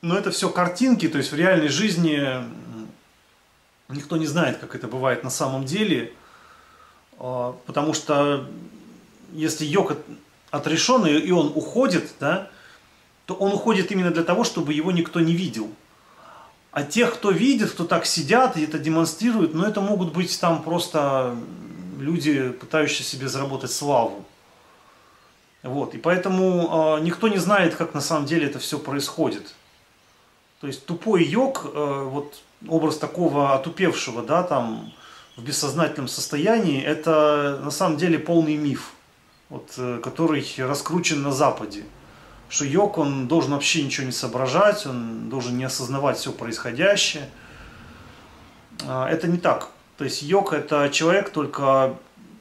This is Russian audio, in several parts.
Но это все картинки, то есть в реальной жизни никто не знает, как это бывает на самом деле, потому что если йог отрешен и он уходит, да, то он уходит именно для того, чтобы его никто не видел. А тех, кто видит, кто так сидят и это демонстрируют, ну это могут быть там просто люди, пытающие себе заработать славу. Вот. И поэтому никто не знает, как на самом деле это все происходит. То есть тупой йог, вот образ такого отупевшего, да, там, в бессознательном состоянии, это на самом деле полный миф, вот, который раскручен на Западе. Что йог, он должен вообще ничего не соображать, он должен не осознавать все происходящее. Это не так. То есть йог это человек, только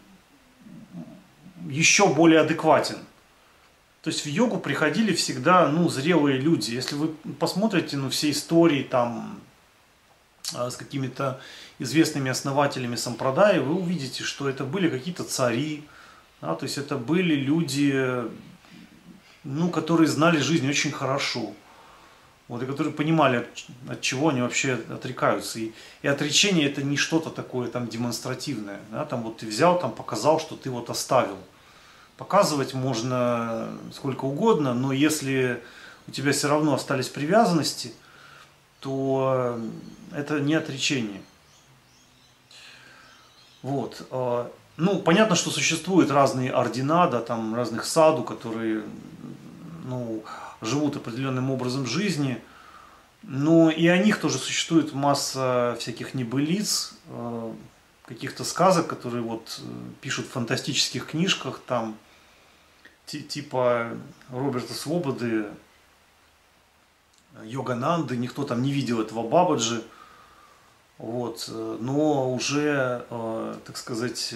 еще более адекватен. То есть в йогу приходили всегда, ну, зрелые люди. Если вы посмотрите, ну, все истории там с какими-то известными основателями сампрадаи, вы увидите, что это были какие-то цари, да, то есть это были люди, ну, которые знали жизнь очень хорошо, вот, и которые понимали, от чего они вообще отрекаются. И отречение это не что-то такое там демонстративное, да, там вот ты взял, там показал, что ты вот оставил. Показывать можно сколько угодно, но если у тебя все равно остались привязанности, то это не отречение. Вот. Ну, понятно, что существуют разные ордена, да, там разных саду, которые, ну, живут определенным образом жизни, но и о них тоже существует масса всяких небылиц, каких-то сказок, которые вот пишут в фантастических книжках, там, типа Роберта Свободы, Йогананды, никто там не видел этого Бабаджи, вот, но уже, так сказать,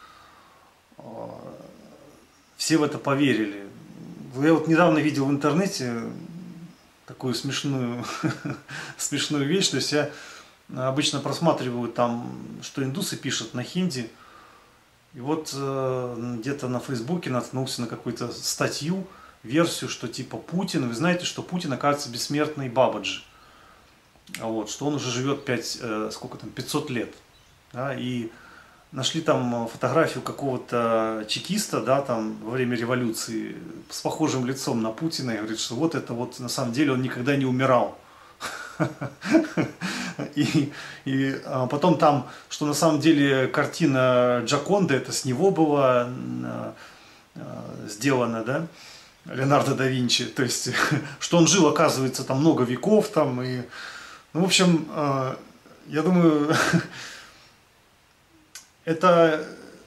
все в это поверили. Я вот недавно видел в интернете такую смешную, смешную вещь, то есть я обычно просматриваю там, что индусы пишут на хинди, и вот где-то на Фейсбуке наткнулся на какую-то статью, версию, что типа Путин, вы знаете, что Путин, оказывается, бессмертный Бабаджи, вот, что он уже живет 500 лет, да, и нашли там фотографию какого-то чекиста, да, там во время революции с похожим лицом на Путина, и говорит, что вот это вот на самом деле он никогда не умирал. И потом там, что на самом деле картина Джоконды, это с него была сделана, да, Леонардо да Винчи, то есть, что он жил, оказывается, там много веков, там, и, ну, в общем, я думаю, это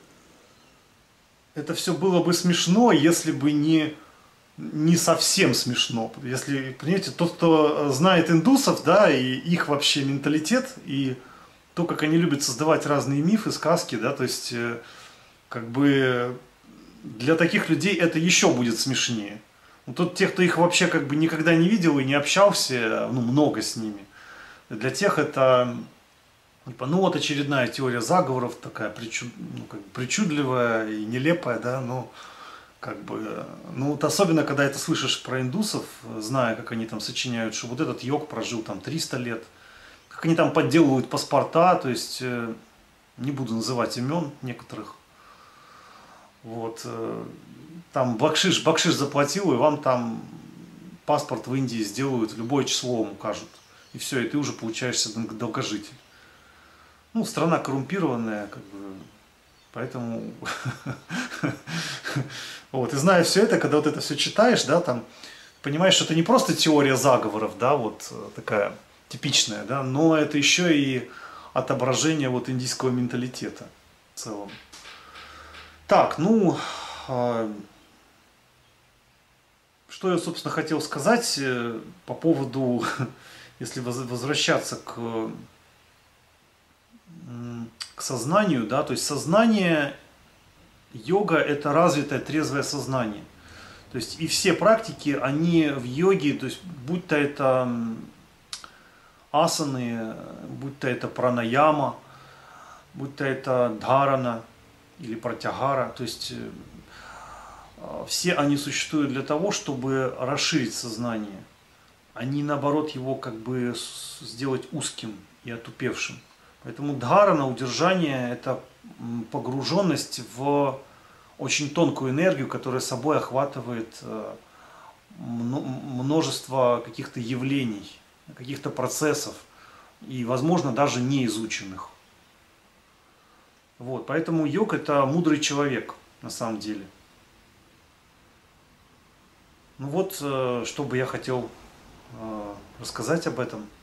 все было бы смешно, если бы не совсем смешно. Если, понимаете, тот, кто знает индусов, да, и их вообще менталитет, и то, как они любят создавать разные мифы, сказки, да, то есть, как бы, для таких людей это еще будет смешнее. Но тут те, кто их вообще как бы никогда не видел и не общался, ну, много с ними, для тех это, типа, ну, вот очередная теория заговоров, такая причудливая и нелепая, да, но как бы, ну, вот особенно, когда это слышишь про индусов, зная, как они там сочиняют, что вот этот йог прожил там 300 лет, как они там подделывают паспорта, то есть, не буду называть имен некоторых, вот, там бакшиш заплатил, и вам там паспорт в Индии сделают, любое число вам укажут, и все, и ты уже получаешься долгожитель. Ну, страна коррумпированная, как бы, поэтому, вот, и зная все это, когда вот это все читаешь, да, там, понимаешь, что это не просто теория заговоров, да, вот такая типичная, да, но это еще и отображение вот индийского менталитета в целом. Так, ну, что я, собственно, хотел сказать по поводу, если возвращаться к сознанию, да, то есть сознание, йога это развитое трезвое сознание. То есть и все практики, они в йоге, то есть будь то это асаны, будь то это пранаяма, будь то это дхарана или пратягара, то есть все они существуют для того, чтобы расширить сознание. а не наоборот его как бы сделать узким и отупевшим. Поэтому дхарана, удержание – это погруженность в очень тонкую энергию, которая собой охватывает множество каких-то явлений, каких-то процессов и, возможно, даже неизученных. Вот, поэтому йог – это мудрый человек на самом деле. Ну вот, что бы я хотел рассказать об этом.